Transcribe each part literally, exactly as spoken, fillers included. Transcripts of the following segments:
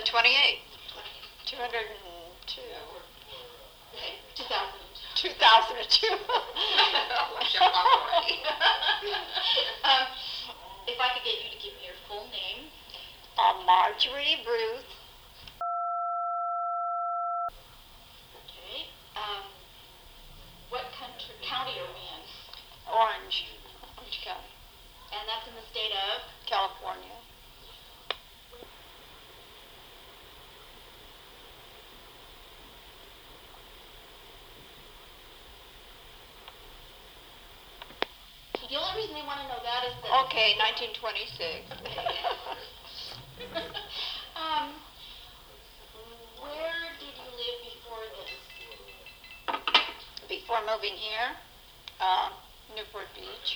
twenty-eight. two hundred two. Okay, two thousand. two thousand two. um, if I could get you to give me your full name. Uh, Marjorie Ruth. Okay. Um, what country, county are we in? Orange. Orange County. And that's in the state of? California. The only reason they want to know that is that... Okay, nineteen twenty-six. um, where did you live before this? Before moving here, uh, Newport Beach.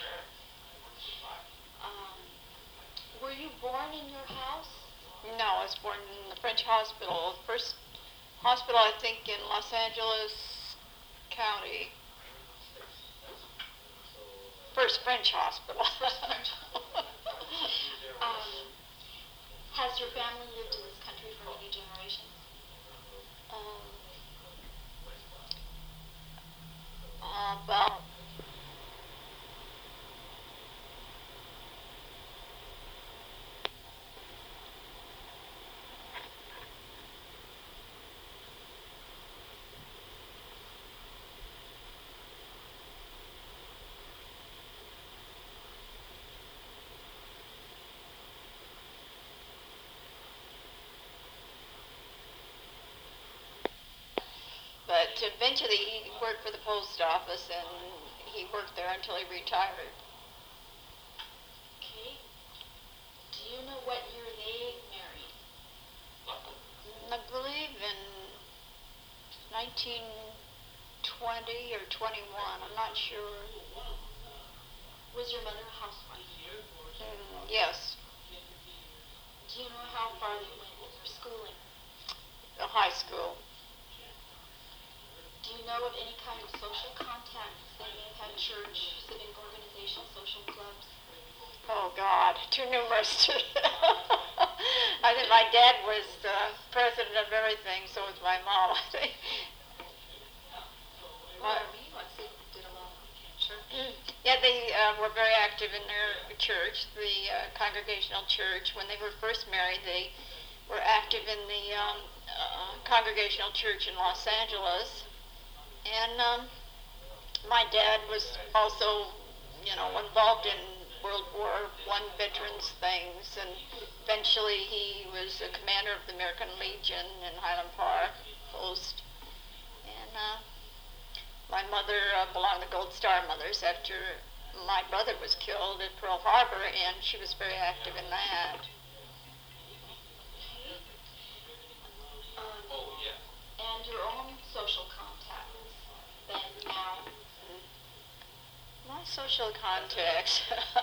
Um, were you born in your house? No, I was born in the French hospital. First hospital, I think, in Los Angeles County. First French hospital. um, has your family lived in this country for many generations? Um, uh, about But eventually he worked for the post office, and he worked there until he retired. Okay. Do you know what year they married? I believe in nineteen twenty or twenty-one. I'm not sure. Was your mother a housewife? Mm, yes. Do you know how far they went with their schooling? A high school. Do you know of any kind of social contacts? They may have had church, civic organizations, social clubs. Oh, God, too numerous. I think my dad was uh, president of everything, so was my mom, I think. What are we? Let's see, did a lot of church. Yeah, they uh, were very active in their church, the uh, Congregational Church. When they were first married, they were active in the um, uh, Congregational Church in Los Angeles. And um, my dad was also, you know, involved in World War One veterans things, and eventually he was a commander of the American Legion in Highland Park Post. And uh, my mother uh, belonged to Gold Star Mothers after my brother was killed at Pearl Harbor, and she was very active in that. Um, and your own social contacts, then, now? My social contacts.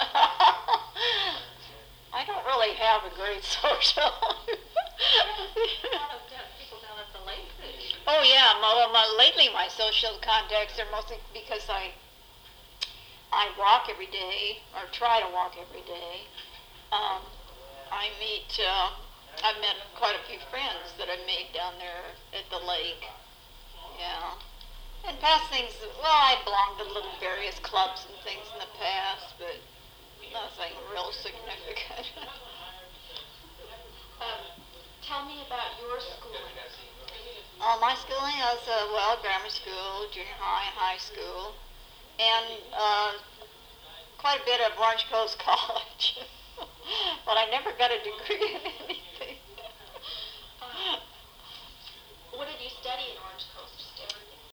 I don't really have a great social. People down at the lake. Oh yeah, my, my, lately my social contacts are mostly because I I walk every day, or try to walk every day. Um, I meet, uh, I've met quite a few friends that I've made down there at the lake. Yeah. And past things, well, I belonged to little various clubs and things in the past, but nothing real significant. um, tell me about your schooling. Uh, my schooling was, uh, well, grammar school, junior high, and high school, and uh, quite a bit of Orange Coast College. But I never got a degree